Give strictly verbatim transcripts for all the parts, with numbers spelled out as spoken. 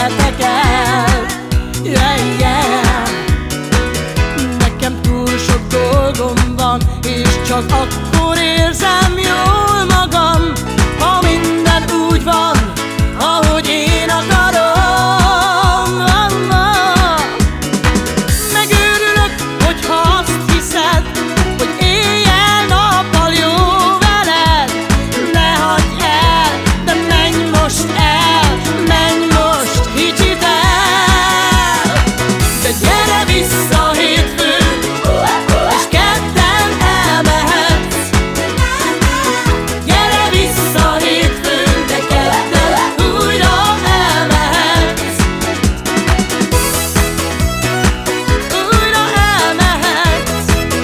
menjetek el. Yeah, yeah. Nekem túl sok dolgom van, és csak akkor érzem jól magam, ha minden úgy van, ahogy én akarom. Megőrülök, hogyha azt hiszed, hogy éjjel-nappal jó veled. Ne hagyd el, de menj most el, menj most kicsit el. De gyere vissza hétfőn, és kedden elmehetsz. Gyere vissza hétfőn, de kedden újra elmehetsz. Újra elmehetsz.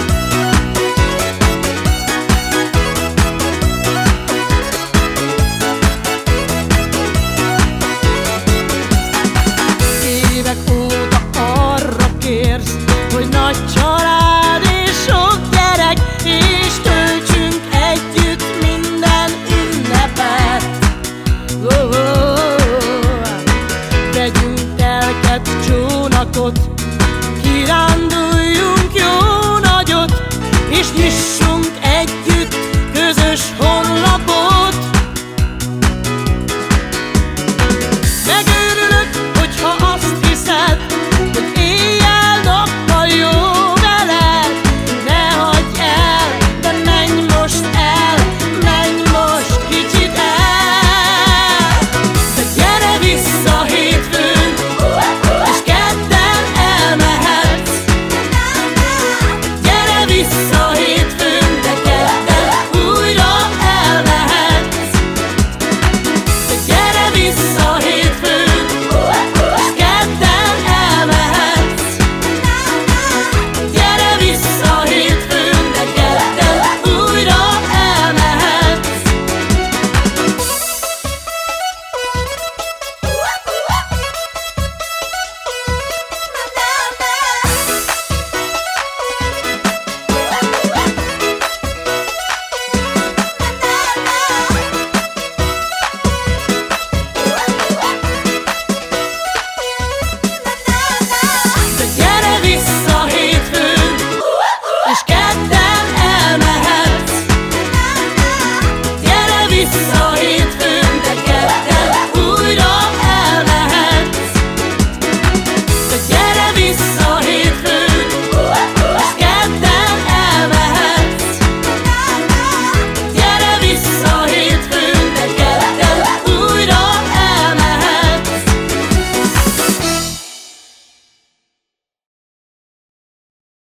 Évek óta arra kérsz, hogy nagy család és sok gyerek, és töltsünk együtt minden ünnepet. Oh, oh, oh. Vegyünk telket, csónakot, kiránduljunk jó nagyot, és nyissunk együtt közös honlapot.